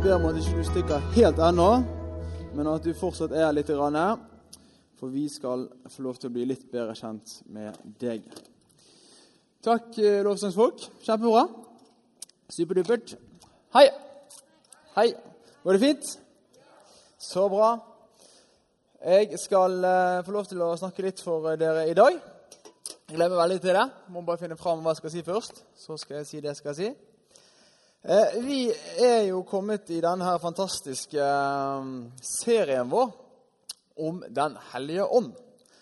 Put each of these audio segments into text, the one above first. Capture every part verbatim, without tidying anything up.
ber om at ikke du stikker helt ennå, men at du fortsatt er litt grann, for vi skal få lov til å bli litt bedre kjent med deg. Takk, lovsangsfolk. Kjempebra. Superdupert. Hei. Hei. Var det fint? Så bra. Jeg skal uh, få lov til å snakke litt for dere i dag. Jeg gleder meg veldig til det. Må bare finne frem hva jeg skal si først. Så skal jeg si det jeg skal si. Uh, vi er jo kommet i denne her fantastiske uh, serien vår om Den Hellige Ånd.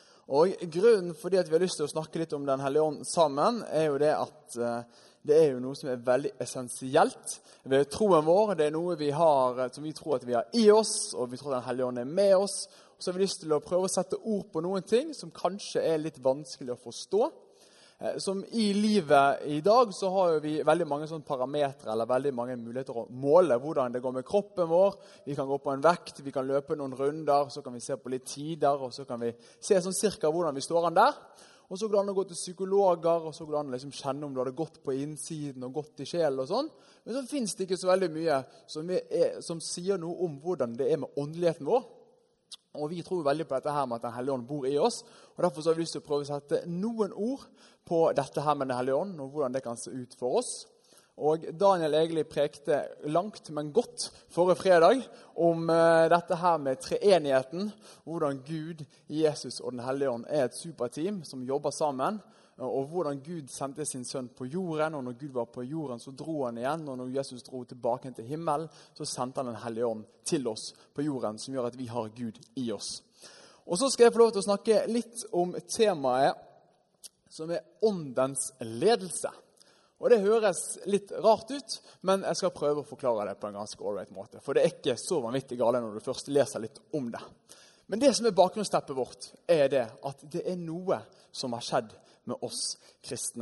Og grunnen for at vi har lyst til å snakke litt om Den Hellige Ånd sammen, er jo det at uh, det er jo noe som er veldig essensielt ved troen vår. Det er noe vi har, som vi tror at vi har i oss, og vi tror Den Hellige Ånd er med oss. Og så har vi lyst til å prøve å sette ord på noen ting som kanskje er litt vanskelig å forstå. Som i livet i dag så har vi veldig mange sånne parametre, eller veldig mange muligheter å måle hvordan det går med kroppen vår. Vi kan gå på en vekt, vi kan løpe noen runder, så kan vi se på litt tider, og så kan vi se sånn cirka hvordan vi står an der. Og så går det an å gå til psykologer, og så går det an å liksom kjenne om du hadde gått på innsiden og gått i sjelen og sånn. Men så finnes det ikke så veldig mye som, er, som sier noe om hvordan det er med åndeligheten vår. Og vi tror veldig på dette her med at Den Hellige Ånd bor i oss, og derfor så har vi lyst til å prøve å sette noen ord på dette her med Den Hellige Ånd, og hvordan det kan se ut for oss. Og Daniel egentlig prekte langt, men godt forrige fredag om uh, dette her med treenigheten, hvordan Gud, Jesus og Den Hellige Ånd er et superteam som jobber sammen, og hvordan Gud sendte sin sønn på jorden, og når Gud var på jorden så dro han igjen, og når Jesus dro tilbake til himmelen, så sendte han Den Hellige Ånd til oss på jorden, som gjør at vi har Gud i oss. Og så skal jeg få lov til å snakke litt om temaet som er åndens ledelse. Og det høres litt rart ut, men jeg skal prøve å forklare det på en ganske ålreit måte, for det er ikke så vanvittig gale når du først leser litt om det. Men det som er bakgrunnsteppet vårt, er det at det er noe som har skjedd med oss kristne.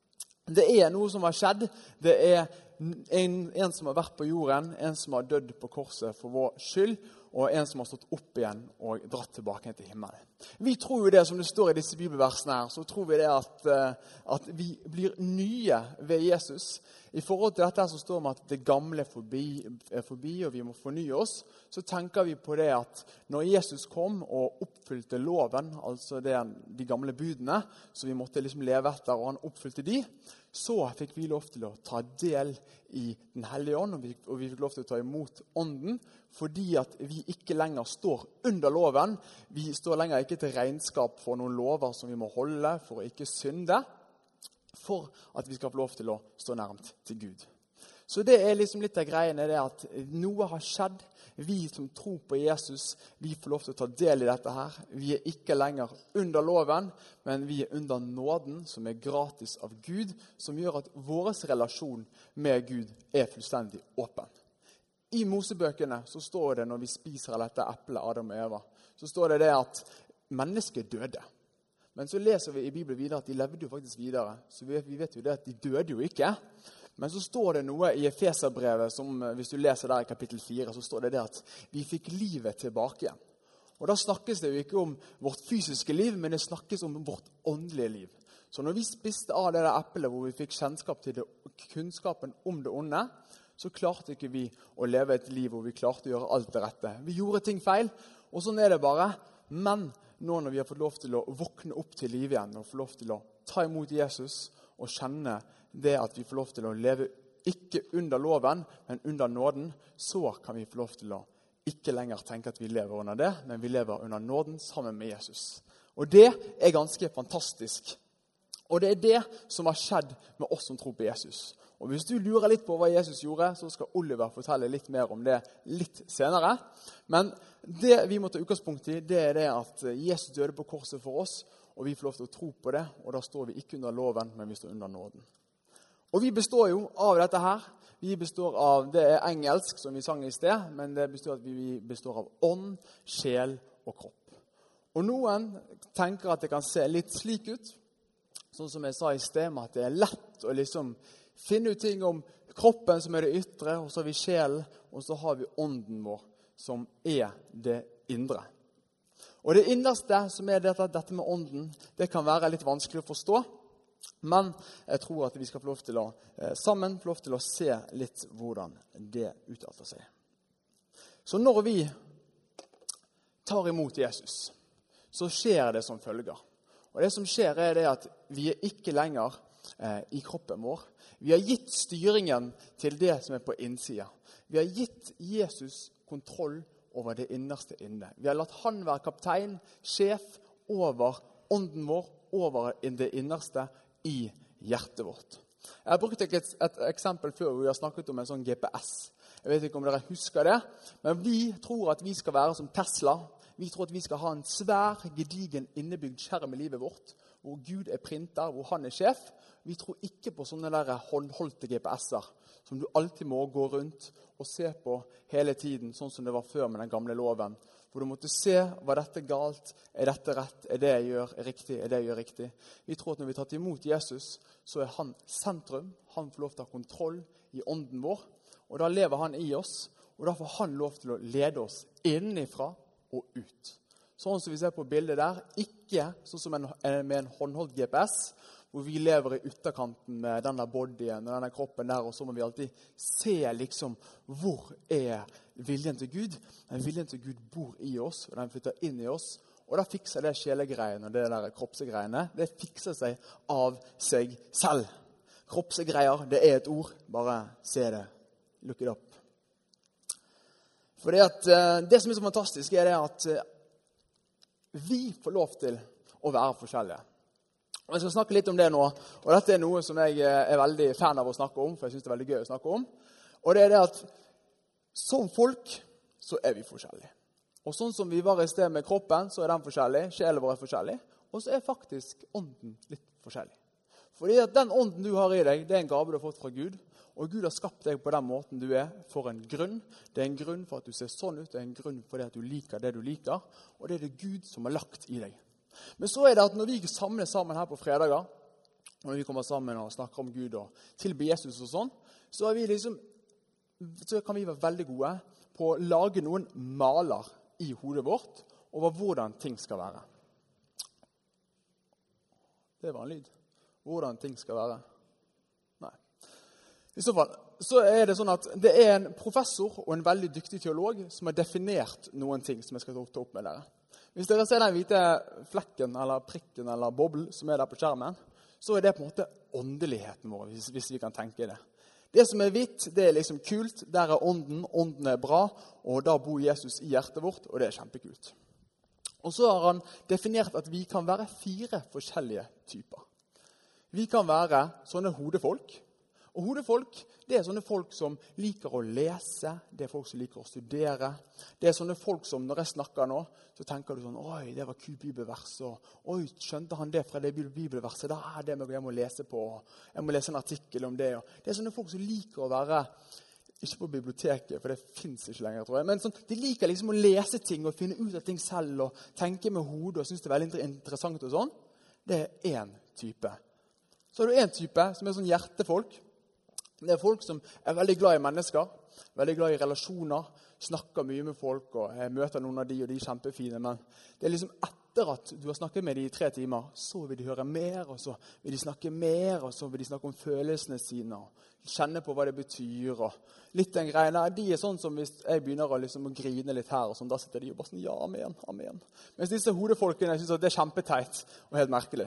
Det er noe som har skjedd. Det er en, en som har vært på jorden, en som har dødd på korset for vår skyld, og en som har stått opp igjen og dratt tilbake til himmelen. Vi tror jo det, som det står i disse bibelversene her, så tror vi det at, at vi blir nye ved Jesus. I forhold til dette så står det at det gamle er forbi, er forbi, og vi må fornye oss. Så tenker vi på det at når Jesus kom og oppfylte loven, altså det, de gamle budene, så vi måtte liksom leve etter, og han oppfylte de, så fikk vi lov til å ta del i Den Hellige Ånd, og vi, og vi fikk lov til å ta imot ånden, fordi at vi ikke lenger står under loven. Vi står lenger ikke til regnskap for noen lover som vi må holde for å ikke synde, for at vi skal få lov til å stå nærmt til Gud. Så det er liksom litt av greiene, det at noe har skjedd. Vi som tror på Jesus, vi får lov til å ta del i dette her. Vi er ikke lenger under loven, men vi er under nåden som er gratis av Gud, som gjør at vår relasjon med Gud er fullstendig åpen. I Mosebøkene så står det, når vi spiser av dette eplet, Adam og Eva, så står det det at mennesket døde. Men så leser vi i Bibelen videre at de levde jo faktisk videre, så vi vet, vi vet jo det at de døde jo ikke. Men så står det noe i Efeserbrevet, som hvis du leser der i kapittel fire, så står det det at vi fikk livet tilbake igjen. Og da snakkes det jo ikke om vårt fysiske liv, men det snakkes om vårt åndelige liv. Så når vi spiste av det der eplet hvor vi fikk kjennskap til det, kunnskapen om det onde, så klarte ikke vi å leve et liv hvor vi klarte å gjøre alt det rette. Vi gjorde ting feil, og sånn er det bare. Men nå når vi har fått lov til å våkne opp til liv igjen, og få lov til å ta imot Jesus, og kjenne det at vi får lov til å leve ikke under loven, men under nåden, så kan vi få lov til å ikke lenger tenke at vi lever under det, men vi lever under nåden sammen med Jesus. Og det er ganske fantastisk. Og det er det som har skjedd med oss som tror på Jesus. Og hvis du lurer litt på hva Jesus gjorde, så skal Oliver fortelle litt mer om det litt senere. Men det vi må ta utgangspunkt i, det er det at Jesus døde på korset for oss, og vi får lov til å tro på det, og da står vi ikke under loven, men vi står under nåden. Og vi består jo av dette her. Vi består av, det er engelsk som vi sang i sted, men det består at vi består av ånd, sjel og kropp. Og noen tenker at det kan se litt slik ut, sånn som jeg sa i sted, med at det er lett å liksom finne ut ting om kroppen som er det ytre, og så har vi sjelen, og så har vi ånden vår som er det indre. Og det innerste som er dette, dette med ånden, det kan være litt vanskelig å forstå, men jeg tror at vi skal få lov til å, sammen få lov til å se litt hvordan det utarter seg. Så når vi tar imot Jesus, så skjer det som følger. Og det som skjer er det at vi er ikke lenger eh, i kroppen vår. Vi har gitt styringen til det som er på innsida. Vi har gitt Jesus kontroll over det innerste inne. Vi har latt han være kaptein, sjef over ånden vår, over det innerste i hjertet vårt. Jeg har brukt et, et eksempel før hvor vi har snakket om en sånn G P S. Jeg vet ikke om dere husker det, men vi tror at vi skal være som Tesla. Vi tror at vi skal ha en svær, gedigen, innebygd skjerm i livet vårt, hvor Gud er printer, hvor han er sjef. Vi tror ikke på sånne der håndholdte G P S-er, som du alltid må gå rundt og se på hele tiden, sånn som det var før med den gamle loven. Hvor du måtte se, var dette galt, er dette rett, er det jeg gjør riktig, er det jeg gjør riktig. Vi tror at når vi tar imot Jesus, så er han sentrum, han får lov til å ha kontroll i ånden vår, og da lever han i oss, og da får han lov til å lede oss innenfra og ut. Sånn som vi ser på bildet der, ikke sånn som en, med en håndholdt G P S, hvor vi lever i ytterkanten med denne bodyen og denne kroppen der, og så må vi alltid se liksom hvor er viljen til Gud. Den viljen til Gud bor i oss, og den flytter inn i oss, og da fikser det sjelegreiene og det der kroppsegreiene. Det fikser seg av seg selv. Kroppsegreier, det er et ord. Bare se det. Look it up. Fordi at det som er så fantastisk er det at vi får lov til å være forskjellige. Og jeg skal snakke litt om det nå, og dette er noe som jeg er veldig fan av å snakke om, for jeg synes det er veldig gøy å snakke om. Og det er det at som folk så er vi forskjellige. Og sånn som vi var i sted med kroppen, så er den forskjellig, sjelen vår er forskjellig, og så er faktisk ånden litt forskjellig. Fordi at den ånden du har i deg, det er en gave du har fått fra Gud, og Gud har skapt deg på den måten du er for en grunn. Det er en grunn for at du ser sånn ut, det er en grunn for det at du liker det du liker, og det er det Gud som har lagt i deg. Men så er det at når vi samler sammen her på fredager, når vi kommer sammen og snakker om Gud og tilber Jesus og sånn, så, er vi liksom, så kan vi være veldig gode på å lage noen maler i hodet vårt over hvordan ting skal være. Det var en lyd. Hvordan ting skal være. Nei. I så fall, så er det sånn at det er en professor og en veldig dyktig teolog som har definert noen ting som jeg skal ta opp med dere. Hvis dere ser den hvite flekken eller prikken eller boblen som er der på skjermen, så er det på en måte åndeligheten vår, hvis, hvis vi kan tenke det. Det som er hvitt, det er liksom kult. Der er ånden, ånden er bra, og da bor Jesus i hjertet vårt, og det er kjempekult. Og så har han definert at vi kan være fire forskjellige typer. Vi kan være sånne hodefolk. Og hodefolk, det er sånne folk som liker å lese, det er folk som liker å studere. Det er sånne folk som, når jeg snakker nå, så tenker du sånn, oi, det var kult bibelvers, og oi, skjønte han det fra det bibelverset, da er det jeg må lese på, jeg må lese en artikkel om det. Og det er sånne folk som liker å være, ikke på biblioteket, for det finnes ikke lenger, tror jeg, men sånn, de liker liksom å lese ting og finne ut av ting selv, og tenke med hodet, og synes det er veldig interessant og sånn. Det er en type. Så har du en type som er sånn hjertefolk. Det er folk som er veldig glad i mennesker, veldig glad i relasjoner, snakker mye med folk, og jeg møter noen av de, og de er kjempefine, men det er liksom etter at du har snakket med de i tre timer, så vil de høre mer, og så vil de snakke mer, og så vil de snakke om følelsene sine, og kjenne på hva det betyr, og litt den greien der. De er sånn som hvis jeg begynner å, liksom, å grine litt her, og sånn, da sitter de og bare sånn, ja, amen, amen. Mens disse hodefolkene synes at det er kjempeteit og helt merkelig.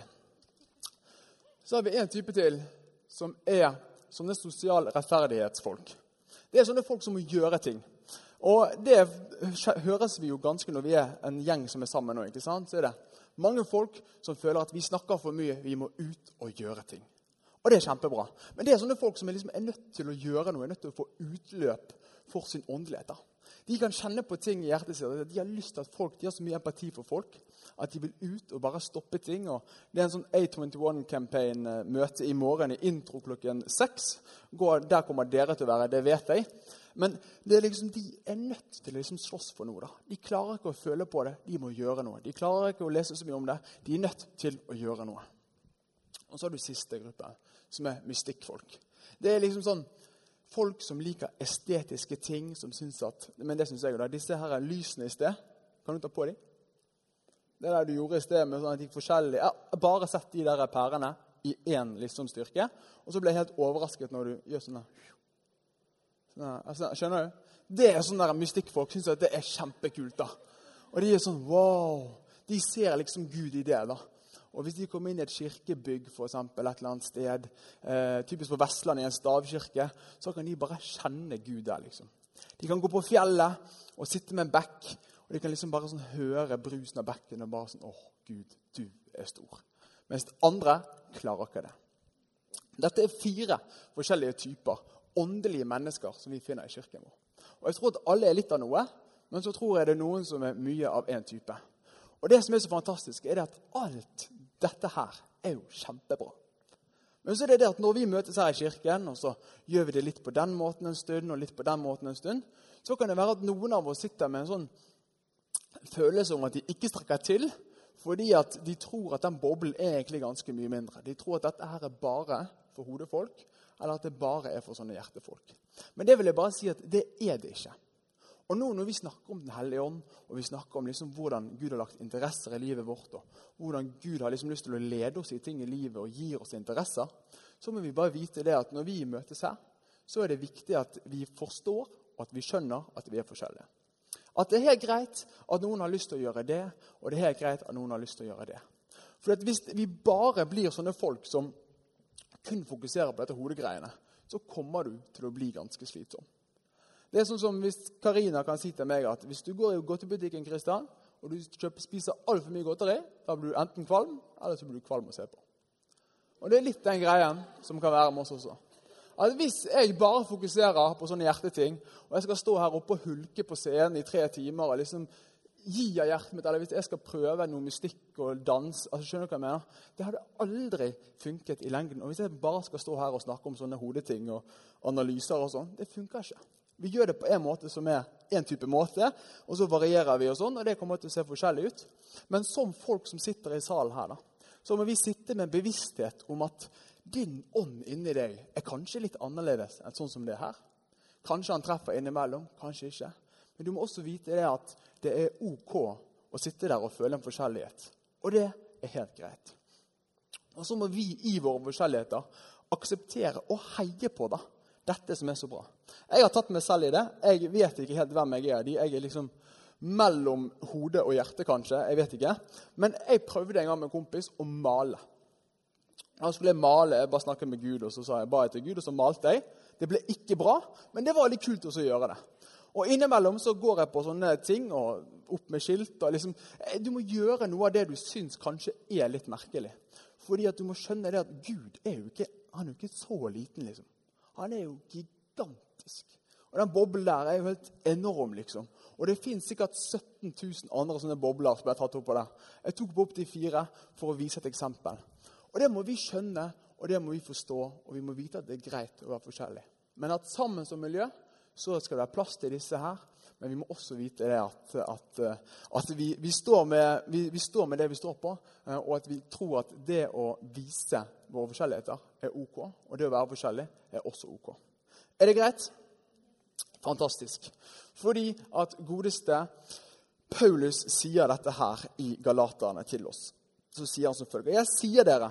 Så har vi en type til, som er sånne sosiale rettferdighetsfolk. Det er sånne folk som må gjøre ting. Og det høres vi jo ganske når vi er en gjeng som er sammen nå, ikke sant? Så er det mange folk som føler at vi snakker for mye, vi må ut og gjøre ting. Og det er kjempebra. Men det er sånne folk som er, liksom, er nødt til å gjøre noe, er nødt til å få utløp for sin åndelighet. De kan kjenne på ting i hjertet sitt. De har lyst til at folk, de har så mye empati for folk, at de vil ut og bare stoppe ting. Og det er en sånn A tjueén-campaign-møte i morgen i intro klokken seks. Der kommer dere til å være, det vet jeg. Men det er liksom, de er nødt til å liksom slåss for noe. Da. De klarer ikke å føle på det, de må gjøre noe. De klarer ikke å lese så mye om det, de er nødt til å gjøre noe. Og så har du siste gruppe, som er mystikkfolk. Det er liksom sånn, folk som liker estetiske ting, som synes at, men det synes jeg jo da, disse her lysene i sted, kan du ta på dem? Det der du gjorde i sted med sånn at de forskjellige, jeg har bare sett de der pærene i en liksom styrke, og så ble jeg helt overrasket når du gjør sånne, sånne altså, skjønner du? Det er sånne der mystikkfolk synes at det er kjempekult da. Og de er sånn, wow, de ser liksom Gud i det da. Og hvis de kommer inn i et kirkebygg, for eksempel, et eller annet sted, eh, typisk på Vestland i en stavkirke, så kan de bare kjenne Gud der liksom. De kan gå på fjellet og sitte med en bekk, og de kan liksom bare sånn høre brusen av bekken og bare sånn, åh, Gud, du er stor. Mens andre klarer ikke det. Dette er fire forskjellige typer åndelige mennesker som vi finner i kirken vår. Og jeg tror at alle er litt av noe, men så tror jeg det er noen som er mye av en type. Og det som er så fantastisk er det at alt dette her er jo kjempebra. Men så er det det at når vi møtes her i kirken, og så gjør vi det litt på den måten en stund, og litt på den måten en stund, så kan det være at noen av oss sitter med en sånn følelse om at de ikke strekker til, fordi at de tror at den boblen er egentlig ganske mye mindre. De tror at dette her er bare for hodefolk, eller at det bare er for sånne hjertefolk. Men det vil jeg bare si at det er det ikke. Og nå når vi snakker om den hellige ånd, og vi snakker om liksom hvordan Gud har lagt interesser i livet vårt, og hvordan Gud har liksom lyst til å lede oss i ting i livet og gir oss interesser, så må vi bare vite det at når vi møtes her, så er det viktig at vi forstår, og at vi skjønner at vi er forskjellige. At det er helt greit at noen har lyst til å gjøre det, og det er helt greit at noen har lyst til å gjøre det. For at hvis vi bare blir sånne folk som kun fokuserer på dette hodegreiene, så kommer du til å bli ganske slitsom. Det er sånn som hvis Karina kan si til meg at hvis du går i godtebutikken, Kristian, og du kjøper, spiser alt for mye godteri, da blir du enten kvalm, eller så blir du kvalm å se på. Og det er litt den greien som kan være med oss også. At hvis jeg bare fokuserer på sånne hjerteting, og jeg skal stå her oppe og hulke på scenen i tre timer, og liksom gi av hjertet mitt, eller hvis jeg skal prøve noe mystikk og dans, altså skjønner du hva jeg mener? Det hadde aldri funket i lengden. Og hvis jeg bare skal stå her og snakke om sånne hodeting og analyser og sånn, det funker ikke. Vi gjør det på en måte som er en type måte, og så varierer vi og sånn, og det kommer til å se forskjellig ut. Men som folk som sitter i salen her da, så må vi sitte med bevissthet om at din ånd inni deg er kanskje litt annerledes enn sånn som det her. Kanskje han treffer innimellom, kanskje ikke. Men du må også vite det at det er ok å sitte der og føle en forskjellighet. Og det er helt greit. Og så må vi i våre forskjelligheter akseptere og heie på da, dette som er så bra. Jeg har tatt meg selv i det. Jeg vet ikke helt hvem jeg er. Jeg er liksom mellom hode og hjerte kanskje, jeg vet ikke. Men jeg prøvde en gang med en kompis å male. Han skulle male, jeg bare snakket med Gud, og så sa jeg bare til Gud, og så malte jeg. Det ble ikke bra, men det var litt kult også å gjøre det. Og innimellom så går jeg på sånne ting, og opp med skilt, og liksom, du må gjøre noe av det du syns kanskje er litt merkelig. Fordi at du må skjønne det at Gud er jo ikke, han er jo ikke så liten liksom. Han er jo gigantisk. Og den boblen der er jo helt enorm liksom. Og det finnes sikkert sytten tusen andre sånne bobler som jeg har tatt opp på der. Jeg tok opp de fire for å vise et eksempel. Og det må vi skjønne, og det må vi forstå, og vi må vite at det er greit å være forskjellig. Men at sammen som miljø, så skal det være plass til disse her, men vi må også vite det at, at, at vi, vi, står med, vi, vi står med det vi står på, og at vi tror at det å vise våre forskjelligheter er ok, og det å være forskjellig er også ok. Er det greit? Fantastisk. Fordi at godeste Paulus sier dette her i Galaterne til oss. Så sier han som følger, jeg sier dere,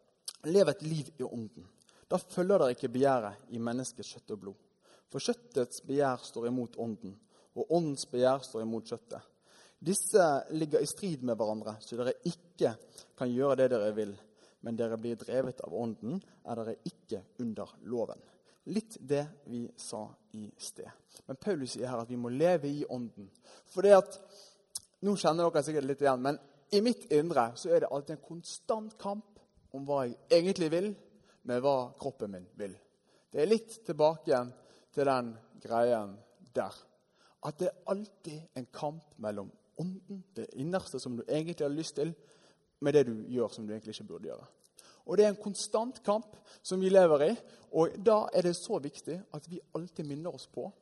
lev et liv i ånden. Da følger dere ikke begjæret i menneskets kjøtt og blod. For kjøttets begjær står imot ånden, og åndens begjær står imot kjøttet. Disse ligger i strid med hverandre, så dere ikke kan gjøre det dere vil. Men dere blir drevet av ånden, er dere ikke under loven. Litt det vi sa i sted. Men Paulus sier her at vi må leve i ånden. For det at, nå kjenner dere sikkert litt igjen, men i mitt indre så er det alltid en konstant kamp om hva jeg egentlig vil, med hva kroppen min vil. Det er litt tilbake igjen til den greien der. At det er alltid en kamp mellom ånden, det innerste som du egentlig har lyst til, med det du gjør som du egentlig ikke burde gjøre. Og det er en konstant kamp som vi lever i, og da er det så viktig at vi alltid minner oss på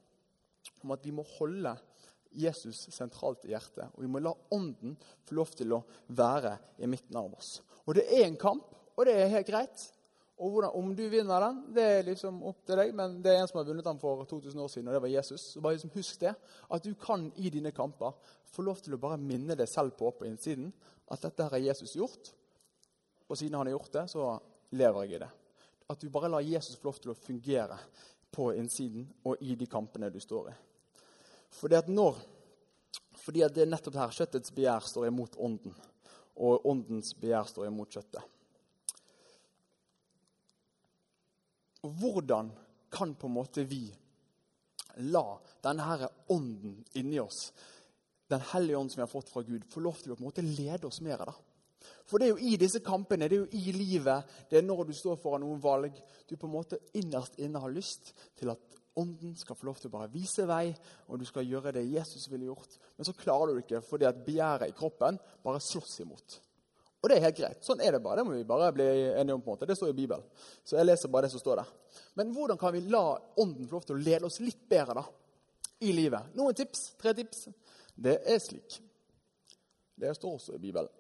om at vi må holde Jesus sentralt i hjertet, og vi må la ånden få lov til å være i midten av oss. Og det er en kamp, og det er helt greit. Og hvordan, om du vinner den, det er liksom opp til deg, men det er en som har vunnet den for to tusen år siden, og det var Jesus. Så bare liksom husk det, at du kan i dine kamper få lov til å bare minne deg selv på på innsiden, at dette har Jesus gjort, og siden han har gjort det, så lever jeg i det. At du bare lar Jesus få lov til å fungere på innsiden og i de kampene du står i. Fordi at når, fordi at det er nettopp her, kjøttets begjær står imot ånden, og åndens begjær står imot kjøttet. Og hvordan kan på en måte vi la denne her ånden inni oss, den hellige ånd som vi har fått fra Gud, få lov til å på en måte lede oss mer da? For det er jo i disse kampene, det er jo i livet, det er når du står foran noen valg, du på en måte innerst inne har lyst til at ånden skal få lov til å bare vise vei, og du skal gjøre det Jesus ville gjort. Men så klarer du det ikke, fordi at begjæret i kroppen bare slåss imot. Og det er helt greit. Sånn er det bare. Det må vi bare bli enige om på en måte. Det står i Bibelen. Så jeg leser bare det som står der. Men hvordan kan vi la ånden få lov til å lede oss litt bedre da, i livet? Noen tips, tre tips. Det er slik. Det står også i Bibelen.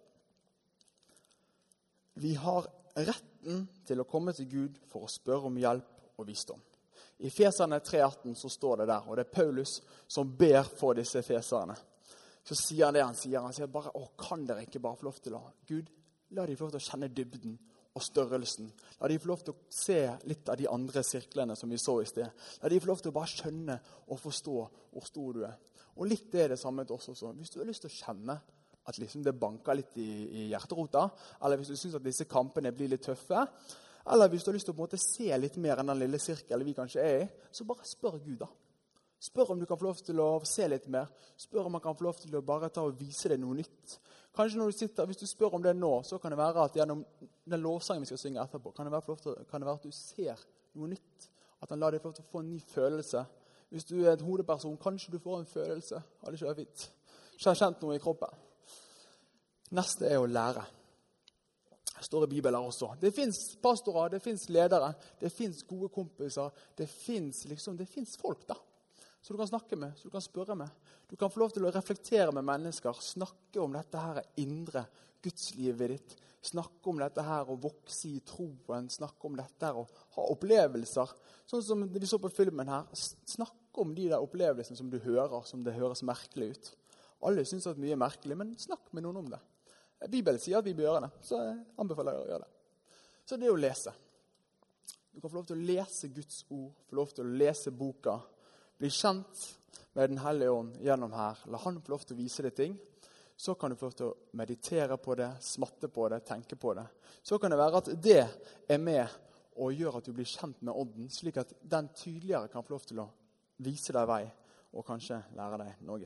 Vi har retten til å komme til Gud for å spørre om hjelp og visdom. I Efeserne tre atten så står det der, og det er Paulus som ber for disse efeserne. Så sier han det han sier. Han sier bare, å, kan dere ikke bare få lov til å, Gud, la de få lov til å kjenne dybden og størrelsen. La de få lov til å se litt av de andre sirklene som vi så i sted. La de få lov til å bare skjønne og forstå hvor stor du er. Og litt er det samme til oss også. Hvis du har lyst til å kjenne at liksom det banker litt i, i hjerterota, eller hvis du synes at disse kampene blir litt tøffe, eller hvis du har lyst til å på en måte se litt mer enn den lille sirkelen vi kanskje er i, så bare spør Gud da. Spør om du kan få lov til å se litt mer. Spør om han kan få lov til å bare ta og vise deg noe nytt. Kanskje når du sitter, hvis du spør om det nå, så kan det være at gjennom den lovsangen vi skal synge etterpå, kan det være, til, kan det være at du ser noe nytt. At han lar deg få lov til å få en ny følelse. Hvis du er en hodeperson, kanskje du får en følelse. Ja, det er ikke fint. Ikke har kjent noe i kroppen. Neste er å lære. Det står i Bibelen også. Det finnes pastorer, det finnes ledere, det finnes gode kompiser, det finnes, liksom, det finnes folk da. Så du kan snakke med, så du kan spørre med. Du kan få lov til å reflektere med mennesker, snakke om dette her indre gudslivet ditt, snakke om dette her å vokse i troen, snakke om dette her å ha opplevelser. Sånn som vi så på filmen her, snakke om de der opplevelsene som du hører, som det høres merkelig ut. Alle synes at mye er merkelig, men snakk med noen om det. Bibelen sier at vi bør gjøre det, så jeg anbefaler deg å gjøre det. Så det er å lese. Du kan få lov til å lese Guds ord, få lov til å lese boka, bli kjent med den hellige ånd gjennom her. La han få lov til å vise deg ting. Så kan du få lov til å meditere på det, smatte på det, tenke på det. Så kan det være at det er med og gjør at du blir kjent med ånden, slik at den tydeligere kan få lov til å vise deg vei og kanskje lære deg noe.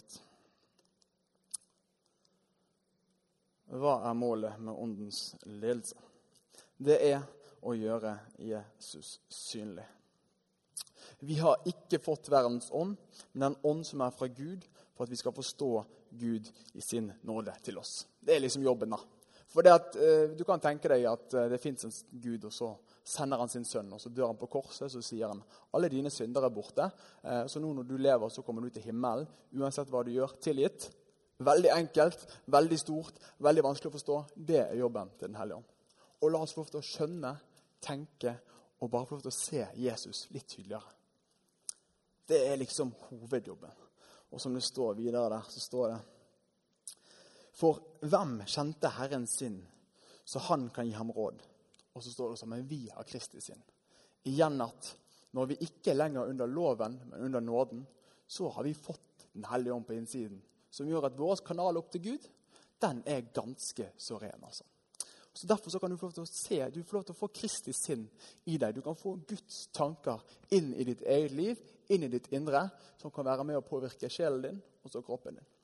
Hva er målet med åndens ledelse? Det er å gjøre Jesus synlig. Vi har ikke fått verdens ånd, men den ånd som er fra Gud, for at vi skal forstå Gud i sin nåde til oss. Det er liksom jobben da. For det at, eh, du kan tenke deg at eh, det finnes en Gud, og så sender han sin sønn, og så dør han på korset, så sier han, alle dine synder er borte, eh, så nå når du lever, så kommer du til himmelen, uansett hva du gjør, tilgitt. Veldig enkelt, veldig stort, veldig vanskelig å forstå. Det er jobben til den hellige ånd. Og la oss få lov til å skjønne, tenke, og bare få lov til å se Jesus litt tydeligere. Det er liksom hovedjobben. Og som det står videre der, så står det, for hvem kjente Herren sin, så han kan gi ham råd? Og så står det som, men vi har Kristi sin. Igjen at, når vi ikke er lenger under loven, men under nåden, så har vi fått den hellige ånd på innsiden, som gjør at vår kanal opp til Gud, den er ganske så ren, altså. Så derfor så kan du få lov til å se, du får lov til å få Kristi sinn i deg. Du kan få Guds tanker inn i ditt eget liv, inn i ditt indre, som kan være med å påvirke sjelen din, og så kroppen din.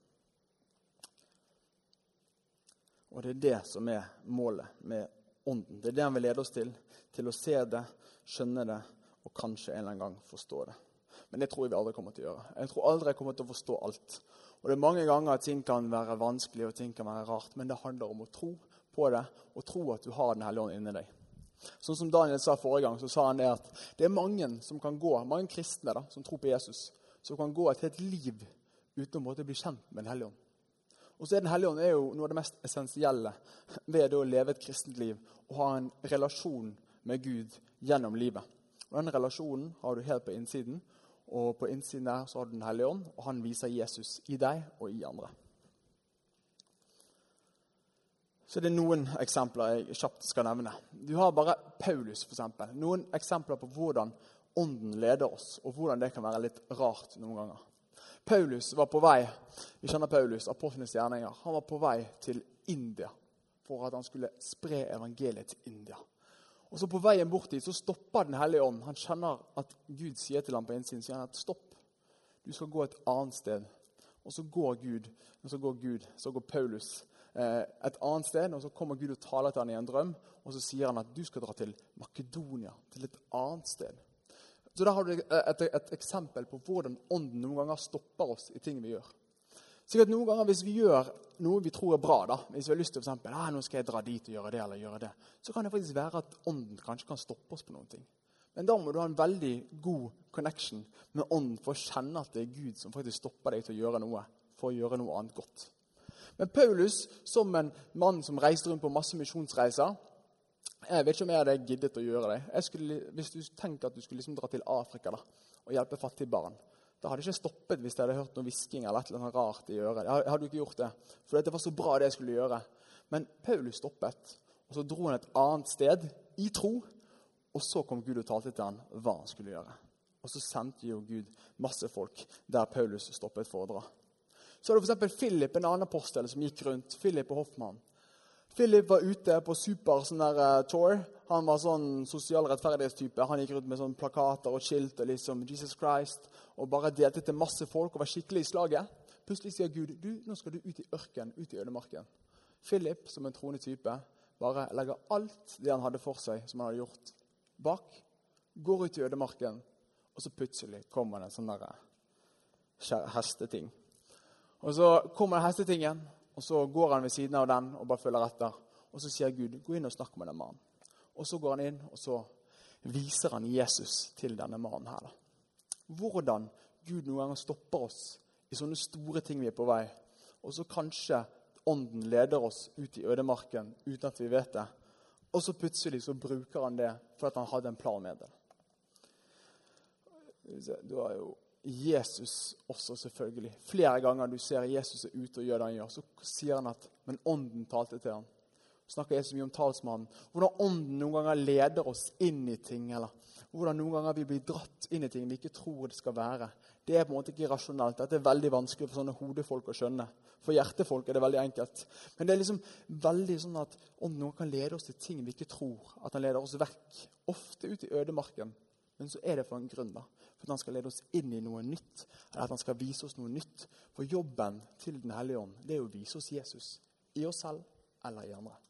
Og det er det som er målet med ånden. Det er det han vil lede oss til, til å se det, skjønne det, og kanskje en eller annen gang forstå det. Men det tror jeg vi aldri kommer til å gjøre. Jeg tror aldri jeg kommer til å forstå alt. Og det er mange ganger at ting kan være vanskelig, og ting kan være rart, men det handler om å tro på det, og tro at du har den hellige ånd inni deg. Sånn som Daniel sa forrige gang, så sa han det at det er mange som kan gå, mange kristne da, som tror på Jesus, som kan gå et helt liv uten å måtte bli kjent med den hellige ånd. Og så er den hellige ånd er jo noe av det mest essensielle ved det å leve et kristent liv, og ha en relasjon med Gud gjennom livet. Og den relasjonen har du helt på innsiden, og på innsiden der så har du den hellige ånd, og han viser Jesus i deg og i andre. Så det er noen eksempler jeg kjapt skal nevne. Du har bare Paulus for eksempel. Noen eksempler på hvordan ånden leder oss, og hvordan det kan være litt rart noen ganger. Paulus var på vei, vi kjenner Paulus, apostlenes gjerninger, han var på vei til India for at han skulle spre evangeliet til India. Og så på veien bort dit så stopper den hellige ånd. Han kjenner at Gud sier til ham på innsiden, sier han at stopp, du skal gå et annet sted. Og så går Gud, og så går Gud, så går Paulus eh, et annet sted, og så kommer Gud og taler til han i en drøm, og så sier han at du skal dra til Makedonia, til et annet sted. Så da har du et, et, et eksempel på hvordan ånden noen ganger stopper oss i ting vi gjør. Sikkert noen ganger hvis vi gjør noe vi tror er bra, da, hvis vi har lyst til for eksempel, ah, nå skal jeg dra dit og gjøre det eller gjøre det, så kan det faktisk være at ånden kanskje kan stoppe oss på noen ting. Men da må du ha en veldig god connection med ånden for å kjenne at det er Gud som faktisk stopper deg til å gjøre noe, for å gjøre noe annet godt. Men Paulus, som en mann som reiste rundt på masse misjonsreiser, jeg vet ikke om jeg hadde giddet å gjøre det. Jeg skulle, hvis du tenker at du skulle liksom dra til Afrika da, og hjelpe fattige barn, da hadde jeg ikke stoppet hvis jeg hadde hørt noe visking eller et eller annet rart i øret. Jeg hadde ikke gjort det, for det var så bra det jeg skulle gjøre. Men Paulus stoppet, og så dro han et annet sted i tro, og så kom Gud og talte til han hva han skulle gjøre. Og så sendte jo Gud masse folk der Paulus stoppet for å dra. Så hadde for eksempel Philip, en annen apostel som gikk rundt, Philip og Hoffmann. Philip var ute på super sånn der, uh, tour. Han var sånn sosial rettferdighetstype. Han gikk rundt med sånn plakater og skilt og liksom Jesus Christ, og bare delte til masse folk og var skikkelig i slaget. Plutselig sier Gud, du, nå skal du ut i ørken, ut i ødemarken. Philip, som en troende type, bare legger alt det han hadde for seg, som han hadde gjort, bak, går ut i ødemarken, og så plutselig kommer det en sånn der hesteting. Og så kommer den hestetingen, og så går han ved siden av den og bare følger etter. Og så sier Gud, gå inn og snakk med den mannen. Og så går han inn, og så viser han Jesus til denne mannen her. Hvordan Gud noen ganger stopper oss i sånne store ting vi er på vei. Og så kanskje ånden leder oss ut i ødemarken uten at vi vet det. Og så plutselig så bruker han det for at han hadde en plan med det. Du har jo Jesus også selvfølgelig. Flere ganger du ser Jesus er ute og gjør det han gjør, så sier han at, men ånden talte til han. Snakker Jesus mye om talsmannen. Hvordan ånden noen ganger leder oss inn i ting, eller hvordan noen ganger vi blir dratt inn i ting vi ikke tror det skal være. Det er på en måte ikke rasjonelt. Dette er veldig vanskelig for sånne hodefolk å skjønne. For hjertefolk er det veldig enkelt. Men det er liksom veldig sånn at ånden noen kan lede oss til ting vi ikke tror. At han leder oss vekk. Ofte ut i ødemarken. Men så er det for en grunn da. For at han skal lede oss inn i noe nytt. Eller at han skal vise oss noe nytt. For jobben til den hellige ånd, det er å vise oss Jesus. I oss selv eller i andre.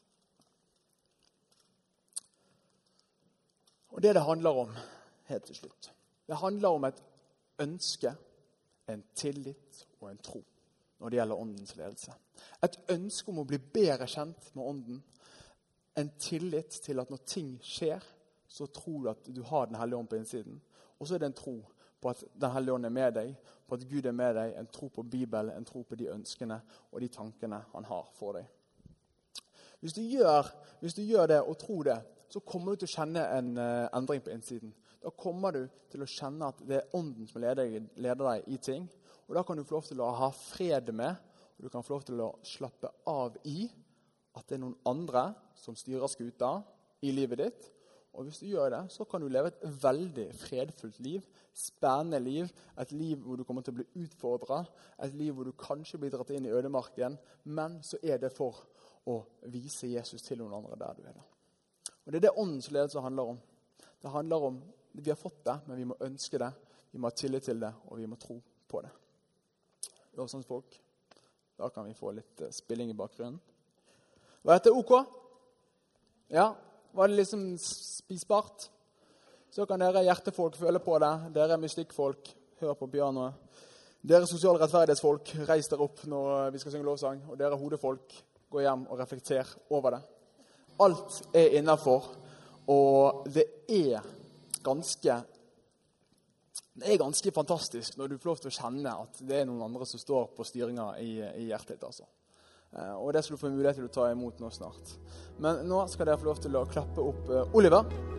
Og det det handler om, helt til slutt. Det handler om et ønske, en tillit og en tro. Når det gjelder åndens ledelse. Et ønske om å bli bedre kjent med ånden. En tillit til at når ting skjer, så tror du at du har den hellige ånd på innsiden. Og så er det en tro på at den hellige ånd er med deg, på at Gud er med deg, en tro på Bibelen, en tro på de ønskene og de tankene han har for deg. Hvis du gjør, hvis du gjør det og tror det, så kommer du til å kjenne en uh, endring på innsiden. Da kommer du til å kjenne at det er ånden som leder, leder deg i ting, og da kan du få lov til å ha fred med, og du kan få lov til å slappe av i at det er noen andre som styrer skuta i livet ditt. Og hvis du gjør det, så kan du leve et veldig fredfullt liv, spennende liv, et liv hvor du kommer til å bli utfordret, et liv hvor du kanskje blir dratt inn i ødemarken, men så er det for å vise Jesus til noen andre der du er da. Og det er det åndens ledelse handler om. Det handler om, vi har fått det, men vi må ønske det, vi må ha tillit til det, og vi må tro på det. Lovsangsfolk, da kan vi få litt spilling i bakgrunnen. Var dette ok? Ja, var det liksom spisbart? Så kan dere hjertefolk føle på det. Dere mystikkfolk, hør på pianoet. Dere sosiale rettferdighetsfolk, reis dere opp når vi skal synge lovsang. Og dere hodefolk, gå hjem og reflekter over det. Alt er innenfor, og det er ganske, det er ganske fantastisk når du får lov til å kjenne at det er noen andre som står på styringen i, i hjertet ditt, altså. Og det skal du få mulighet til å ta imot nå snart. Men nå skal dere få lov til å klappe opp Oliver.